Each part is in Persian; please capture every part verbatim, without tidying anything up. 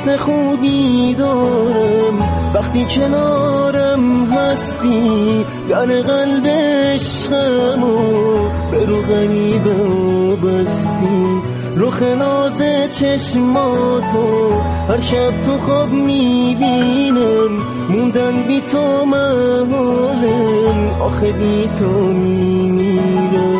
حس خوبی دارم وقتی کنارم هستی، در قلب عشقمو به رو غریبه بستی. رخ ناز چشماتو هر شب تو خواب میبینم، موندن بی تو محالم، آخه بی تو میمیرم.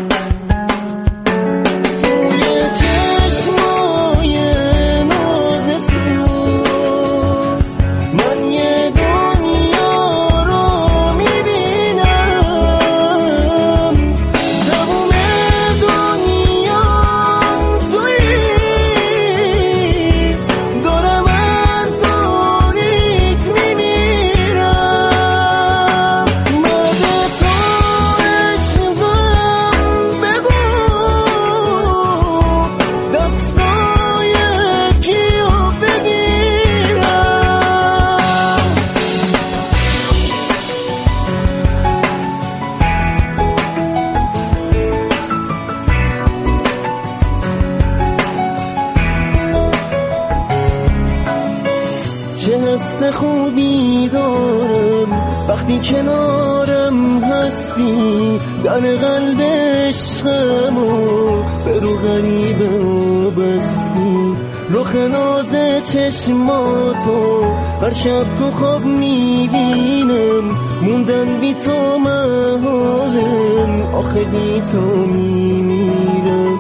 چه حس خوبی دارم وقتی کنارم هستی، در قلب عشقمو به رو غریبه بستی. رخ ناز چشماتو هر شب تو خواب میبینم، موندن بی تو محالم، آخه بی تو میمیرم.